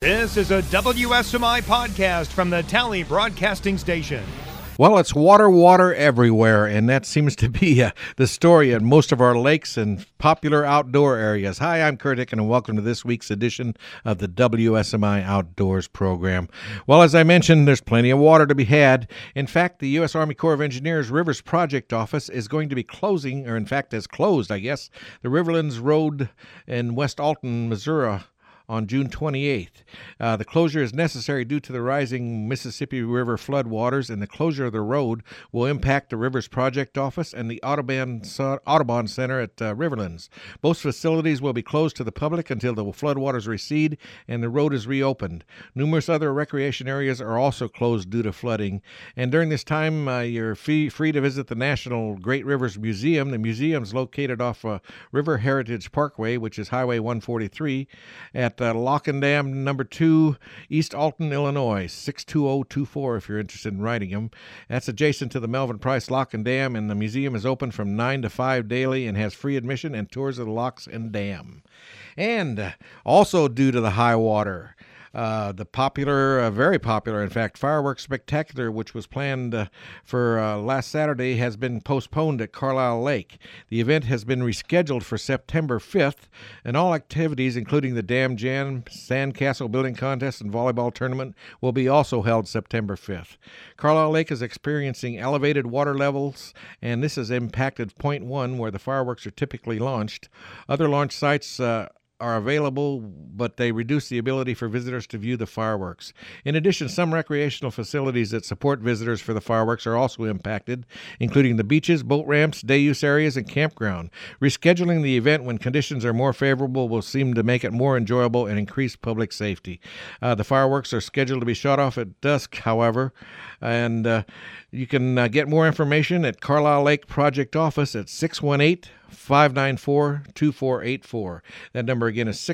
This is a WSMI podcast from the Tally Broadcasting Station. Well, it's water everywhere, and that seems to be the story at most of our lakes and popular outdoor areas. Hi, I'm Kurt Hicken, and welcome to this week's edition of the WSMI Outdoors program. Well, as I mentioned, there's plenty of water to be had. In fact, the U.S. Army Corps of Engineers Rivers Project Office is going to be closing, or in fact has closed, I guess, the Riverlands Road in West Alton, Missouri, on June 28th. The closure is necessary due to the rising Mississippi River floodwaters, and the closure of the road will impact the Rivers Project Office and the Audubon Center at Riverlands. Both facilities will be closed to the public until the floodwaters recede and the road is reopened. Numerous other recreation areas are also closed due to flooding. And during this time, you're free to visit the National Great Rivers Museum. The museum is located off River Heritage Parkway, which is Highway 143, at Lock and Dam number 2, East Alton, Illinois, 62024 if you're interested in writing them. That's adjacent to the Melvin Price Lock and Dam, and the museum is open from 9 to 5 daily and has free admission and tours of the locks and dam. And also due to the high water, the popular, very popular, in fact, fireworks spectacular, which was planned for last Saturday, has been postponed at Carlisle Lake. The event has been rescheduled for September 5th, and all activities, including the Dam Jam, Sandcastle Building Contest, and Volleyball Tournament, will be also held September 5th. Carlisle Lake is experiencing elevated water levels, and this has impacted Point 1, where the fireworks are typically launched. Other launch sites are available, but they reduce the ability for visitors to view the fireworks. In addition, some recreational facilities that support visitors for the fireworks are also impacted, including the beaches, boat ramps, day use areas, and campground. Rescheduling the event when conditions are more favorable will seem to make it more enjoyable and increase public safety. The fireworks are scheduled to be shot off at dusk, however, and you can get more information at Carlisle Lake Project Office at 618-594-2484. That number again is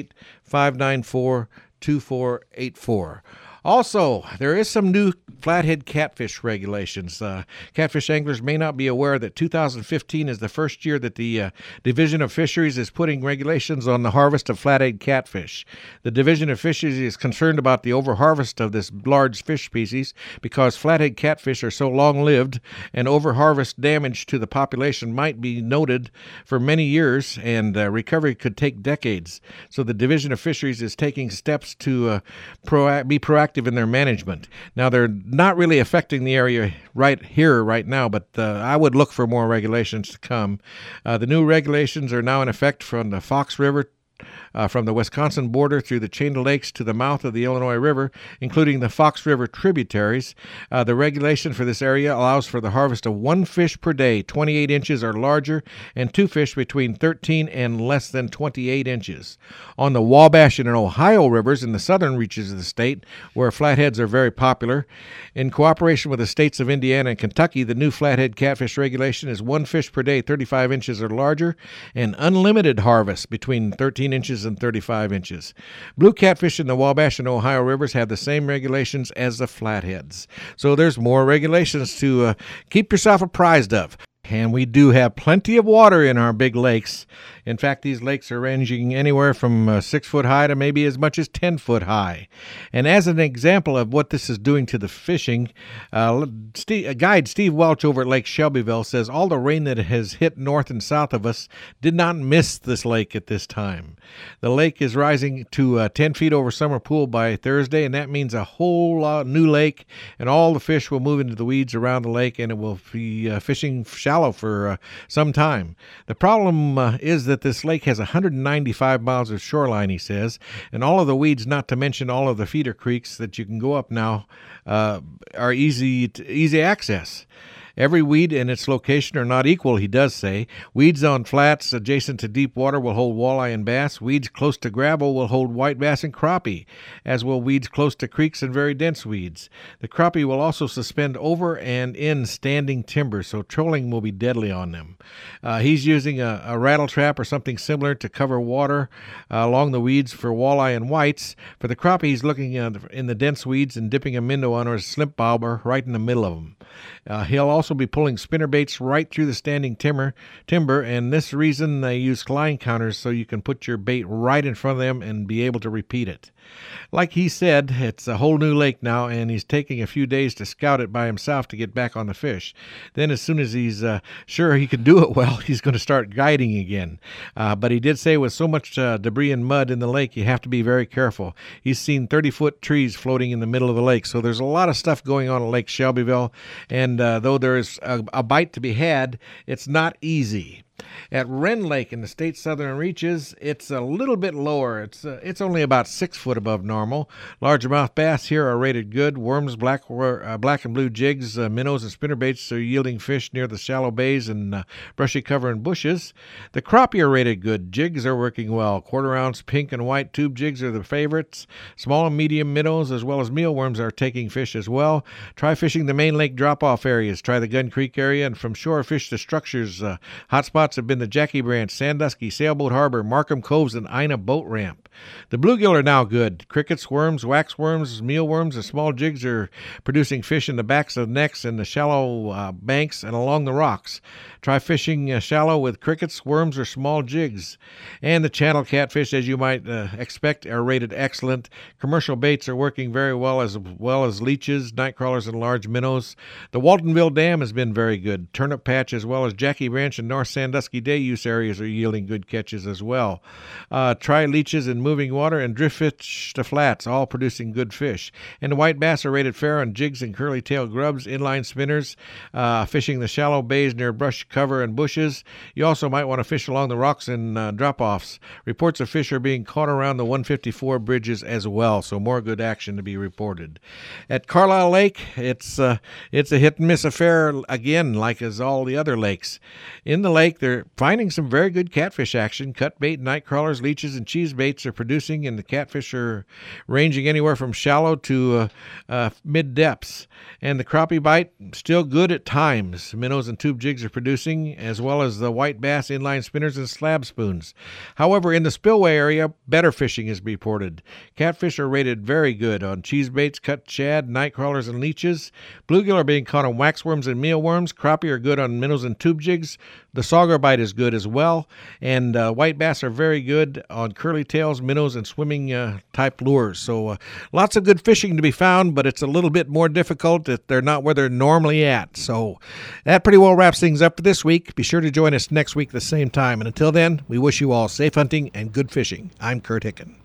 618-594-2484. Also, there is some new flathead catfish regulations. Catfish anglers may not be aware that 2015 is the first year that the Division of Fisheries is putting regulations on the harvest of flathead catfish. The Division of Fisheries is concerned about the overharvest of this large fish species because flathead catfish are so long-lived, and overharvest damage to the population might be noted for many years, and recovery could take decades. So the Division of Fisheries is taking steps to be proactive in their management. Now, they're not really affecting the area right now, but I would look for more regulations to come. The new regulations are now in effect from the Fox River, from the Wisconsin border through the Chain of Lakes to the mouth of the Illinois River, including the Fox River tributaries. The regulation for this area allows for the harvest of 1 fish per day, 28 inches or larger, and 2 fish between 13 and less than 28 inches. On the Wabash and Ohio rivers in the southern reaches of the state, where flatheads are very popular, in cooperation with the states of Indiana and Kentucky, the new flathead catfish regulation is 1 fish per day, 35 inches or larger, and unlimited harvest between 13 inches and 35 inches. Blue catfish in the Wabash and Ohio rivers have the same regulations as the flatheads. So there's more regulations to keep yourself apprised of. And we do have plenty of water in our big lakes. In fact, these lakes are ranging anywhere from 6 foot high to maybe as much as 10 foot high. And as an example of what this is doing to the fishing, guide Steve Welch over at Lake Shelbyville says all the rain that has hit north and south of us did not miss this lake at this time. The lake is rising to 10 feet over Summer Pool by Thursday, and that means a whole lot new lake, and all the fish will move into the weeds around the lake, and it will be fishing shallow for some time. The problem is that this lake has 195 miles of shoreline, he says, and all of the weeds, not to mention all of the feeder creeks that you can go up now, are easy access. Every weed and its location are not equal, he does say. Weeds on flats adjacent to deep water will hold walleye and bass. Weeds close to gravel will hold white bass and crappie, as will weeds close to creeks and very dense weeds. The crappie will also suspend over and in standing timber, so trolling will be deadly on them. He's using a rattle trap or something similar to cover water along the weeds for walleye and whites. For the crappie, he's looking in the dense weeds and dipping a minnow on his slimp bobber right in the middle of them. He'll also be pulling spinner baits right through the standing timber, and this reason they use line counters so you can put your bait right in front of them and be able to repeat it. Like he said, it's a whole new lake now, and he's taking a few days to scout it by himself to get back on the fish. Then as soon as he's sure he can do it well, he's going to start guiding again. But he did say with so much debris and mud in the lake, you have to be very careful. He's seen 30-foot trees floating in the middle of the lake, so there's a lot of stuff going on at Lake Shelbyville, and though there is a bite to be had, it's not easy. At Wren Lake in the state's southern reaches, it's a little bit lower. It's only about 6 foot above normal. Largemouth bass here are rated good. Worms, black and blue jigs, minnows, and spinnerbaits are yielding fish near the shallow bays and brushy cover and bushes. The crappie are rated good. Jigs are working well. Quarter-ounce pink and white tube jigs are the favorites. Small and medium minnows as well as mealworms are taking fish as well. Try fishing the main lake drop-off areas. Try the Gun Creek area, and from shore fish to structures. Hot spots have been the Jackie Branch, Sandusky, Sailboat Harbor, Markham Coves, and Ina Boat Ramp. The bluegill are now good. Crickets, worms, waxworms, mealworms, and small jigs are producing fish in the backs of necks and the shallow banks and along the rocks. Try fishing shallow with crickets, worms, or small jigs. And the channel catfish, as you might expect, are rated excellent. Commercial baits are working very well as leeches, night crawlers, and large minnows. The Waltonville Dam has been very good. Turnip Patch as well as Jackie Branch and North Sandusky day use areas are yielding good catches as well. Try leeches in moving water and driftfish to flats, all producing good fish. And the white bass are rated fair on jigs and curly-tail grubs, inline spinners, fishing the shallow bays near brush cover and bushes. You also might want to fish along the rocks and drop-offs. Reports of fish are being caught around the 154 bridges as well, so more good action to be reported. At Carlisle Lake, it's a hit-and-miss affair again, like as all the other lakes. In the lake, they're finding some very good catfish action. Cut bait, night crawlers, leeches, and cheese baits are producing, and the catfish are ranging anywhere from shallow to mid-depths. And the crappie bite, still good at times. Minnows and tube jigs are producing, as well as the white bass, inline spinners, and slab spoons. However, in the spillway area, better fishing is reported. Catfish are rated very good on cheese baits, cut shad, night crawlers, and leeches. Bluegill are being caught on waxworms and mealworms. Crappie are good on minnows and tube jigs. The sauger bite is good as well, and white bass are very good on curly tails, minnows, and swimming type lures. So lots of good fishing to be found, but it's a little bit more difficult if they're not where they're normally at. So that pretty well wraps things up for this week. Be sure to join us next week at the same time. And until then, we wish you all safe hunting and good fishing. I'm Kurt Hicken.